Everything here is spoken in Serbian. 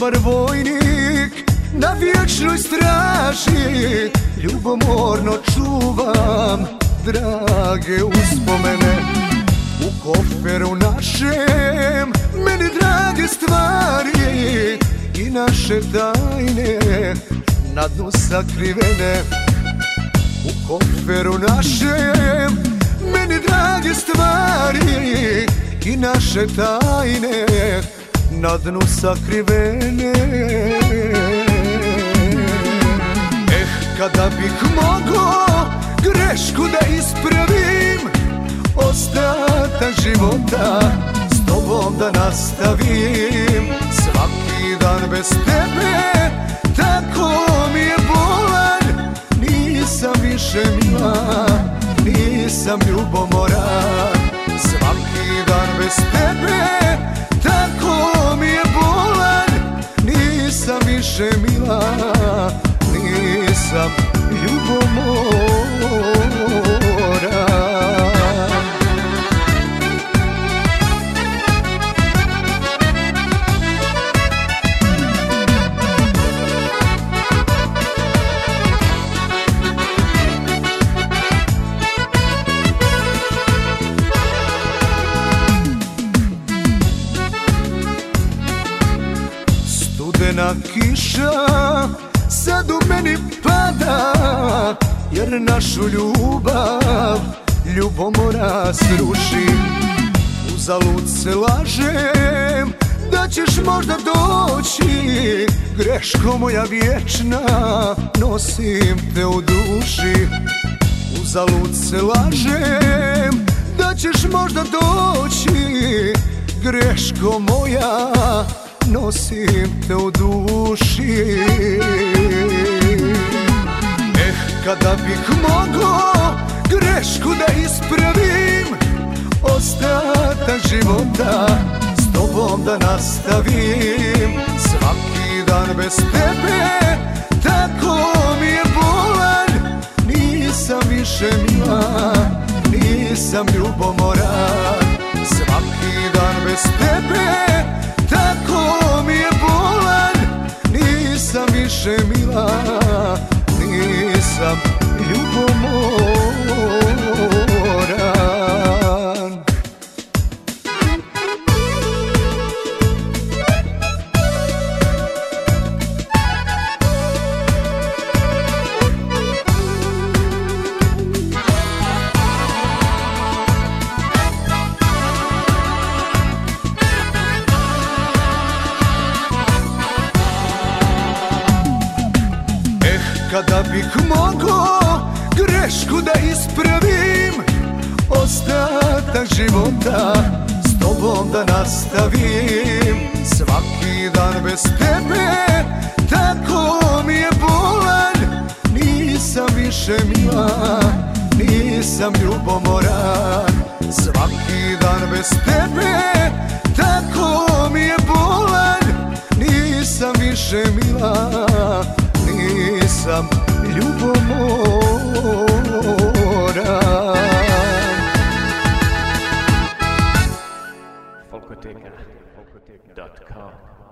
dobar vojnik na vječnoj straži, ljubomorno čuvam drage uspomene. U koferu našem meni drage stvari i naše tajne na dnu sakrivene. U koferu našem meni drage stvari i naše tajne na dnu sakrivene. Kada bih mogao grešku da ispravim, ostatak života s tobom da nastavim. Svaki dan bez tebe tako mi je bolan, nisam više mila, nisam ljubomoran. Svaki dan bez tebe tako mi je bolan, nisam više mila, nisam ljubomoran. Studena kiša sad u meni pada, jer našu ljubav ljubomora sruši. Uzalud se lažem da ćeš možda doći, greško moja vječna, nosim te u duši. Uzalud se lažem da ćeš možda doći, greško moja, nosim te u duši. Kada bih mogao grešku da ispravim, ostatak života s tobom da nastavim. Svaki dan bez tebe tako mi je bolan, nisam više mila, nisam ljubomoran. Svaki dan bez tebe tako mi je bolan, nisam više mila, nisam ljubomoran. Kada bih mogao grešku da ispravim, ostatak života s tobom da nastavim. Svaki dan bez tebe tako mi je bolan, nisam više mila, nisam ljubomoran. Svaki dan bez tebe tako mi je bolan, nisam više mila, nisam ljubomoran. Folkoteka.com